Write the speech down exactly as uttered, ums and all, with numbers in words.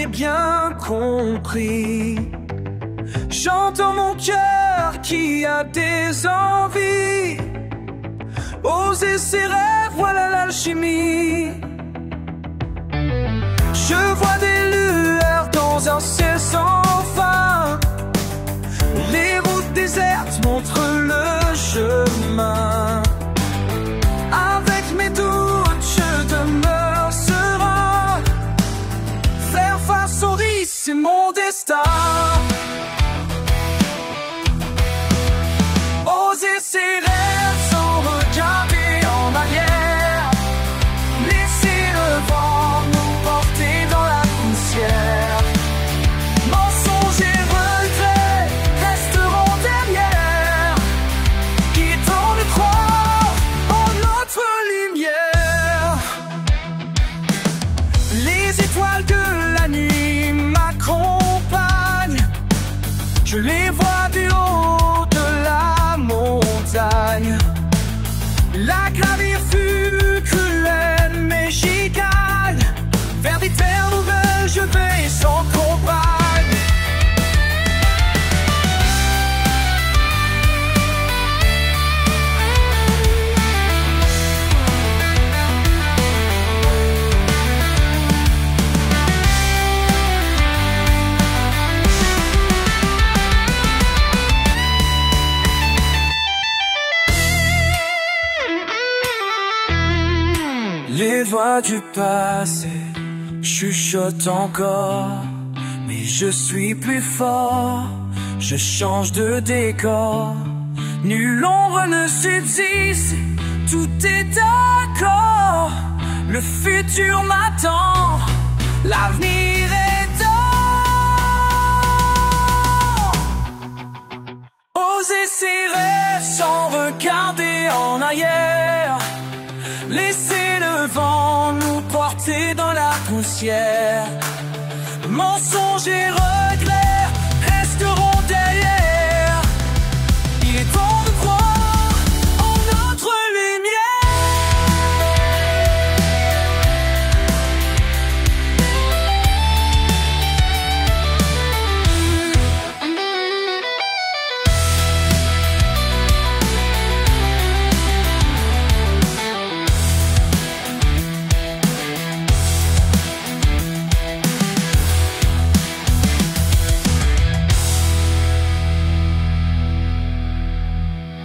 ai bien compris. J'entends mon cœur qui a des envies. Oser ses rêves, voilà l'alchimie. Je vois des lueurs dans un ciel sans fin. Les routes désertes montrent le chemin. Avec mes doutes, je demeure serein. Faire face au risque, c'est mon destin. Oser ses rêves sans regarder en arrière. Laisser le vent nous porter dans la poussière. Mensonges et regrets resteront derrière. Quittons de croire en notre lumière. Les étoiles de la nuit m'accompagnent. Je les vois du haut de la montagne. La gravir fut cruelle mais j'y gagne. Vers des terres nouvelles je vais sans compagne. Les voix du passé chuchotent encore, mais je suis plus fort. Je change de décor. Nulle ombre ne subsiste, tout est d'accord. Le futur m'attend, l'avenir est temps. Oser ses rêves sans regarder en arrière. Laisser le vent nous porter dans la poussière. Mensonges et